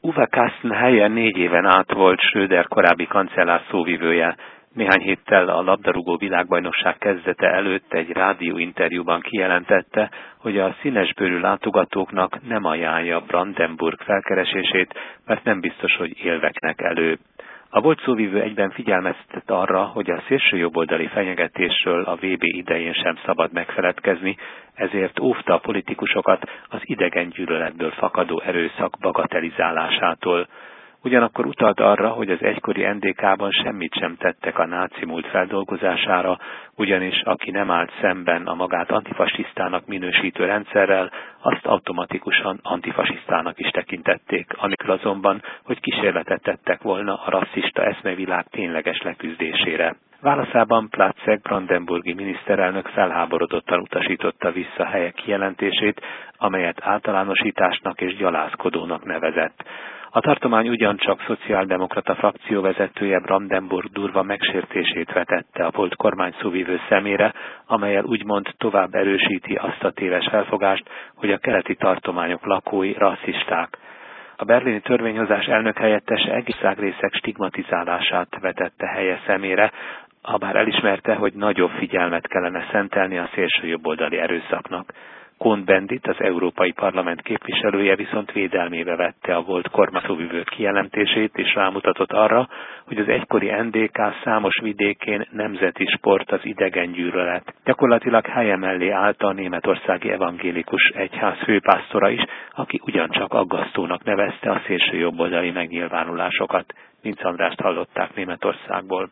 Uwe Kastenheyer 4 éven át volt Schröder korábbi kancellár szóvivője. Néhány héttel a labdarúgó világbajnokság kezdete előtt egy rádióinterjúban kijelentette, hogy a színesbőrű látogatóknak nem ajánlja Brandenburg felkeresését, mert nem biztos, hogy élveknek elő. A volt szóvivő egyben figyelmeztetett arra, hogy a szélsőjobboldali fenyegetésről a VB idején sem szabad megfeledkezni, ezért óvta a politikusokat az idegengyűlöletből fakadó erőszak bagatelizálásától. Ugyanakkor utalt arra, hogy az egykori NDK-ban semmit sem tettek a náci múlt feldolgozására, ugyanis aki nem állt szemben a magát antifasisztának minősítő rendszerrel, azt automatikusan antifasisztának is tekintették, amikor azonban, hogy kísérletet tettek volna a rasszista eszmevilág tényleges leküzdésére. Válaszában Platzek brandenburgi miniszterelnök felháborodottan utasította vissza Heyer kijelentését, amelyet általánosításnak és gyalázkodónak nevezett. A tartomány ugyancsak szociáldemokrata frakcióvezetője Brandenburg durva megsértését vetette a volt kormányszóvivő szemére, amellyel úgymond tovább erősíti azt a téves felfogást, hogy a keleti tartományok lakói rasszisták. A berlini törvényhozás elnökhelyettese egész részek stigmatizálását vetette Heyer szemére, habár elismerte, hogy nagyobb figyelmet kellene szentelni a szélsőjobboldali erőszaknak. Cohn-Bendit, az Európai Parlament képviselője viszont védelmébe vette a volt kormányszóvivő kijelentését, és rámutatott arra, hogy az egykori NDK számos vidékén nemzeti sport az idegengyűlölet. Gyakorlatilag Heyer mellé állt a németországi evangélikus egyház főpásztora is, aki ugyancsak aggasztónak nevezte a szélsőjobboldali megnyilvánulásokat. Vinc Andrást hallották Németországból.